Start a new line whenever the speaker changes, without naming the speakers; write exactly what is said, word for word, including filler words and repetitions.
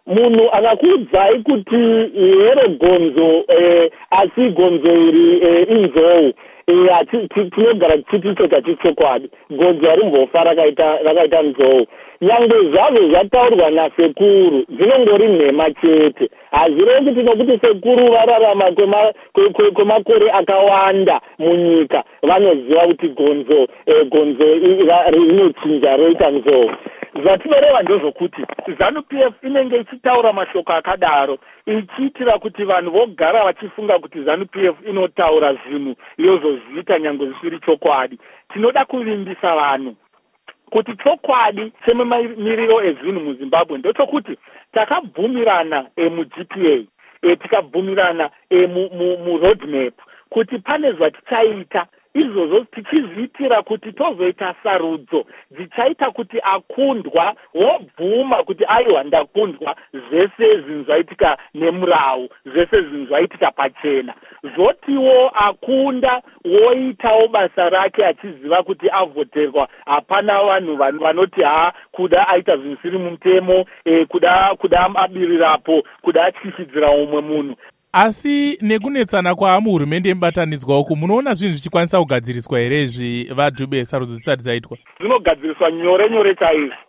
munhu akakuudzai kuti here gonzo eh, asi gonzo iri eh, inzou tinogara tichiti chega chichokwadi. Gonzo harimbofa rakaita rakaita nzou. Nyangwe zvazvo zvataurwa nasekuru dzinongori nhema chete. Hazvirevi kuti nokuti sekuru vararama kwemakore akawanda munyika vanoziva kuti gonzo eh, gonzo rinochinja roita nzou. Zvatinoreva ndezvokuti ZANU P F inenge ichitaura mashoko akadaro ichiitira kuti vanhu vogara vachifunga kuti ZANU P F inotaura zvinhu yozozviita nyangwe zvisiri chokwadi. Tinoda kuvimbisa vanhu kuti chokwadi chemamiriro ezvinhu muZimbabwe ndochokuti takabvumirana mu-G P A e, tikabvumirana e, mu-roadmap kuti pane zvatichaita izvozvo tichizviitira kuti tozoita sarudzo dzichaita kuti akundwa wobvuma kuti aiwa ndakundwa zvese zvinhu zvaitika nemurau, zvese zvinhu zvaitika pachena, zvotiwo akunda woitawo basa rake achiziva kuti avhoterwa hapana vanhu vanoti ha kuda aita zvinhu zviri mumutemo e, kuda kuda abirirapo kuda atyisidzira umwe munhu.
Asi nekunetsana kwamuhurumende mubatanidzwa uku munoona zvinhu zvichikwanisa kugadziriswa here izvi vaDube sarudzo dzisati dzaitwa?
Zvinogadziriswa nyore nyore chaizvo.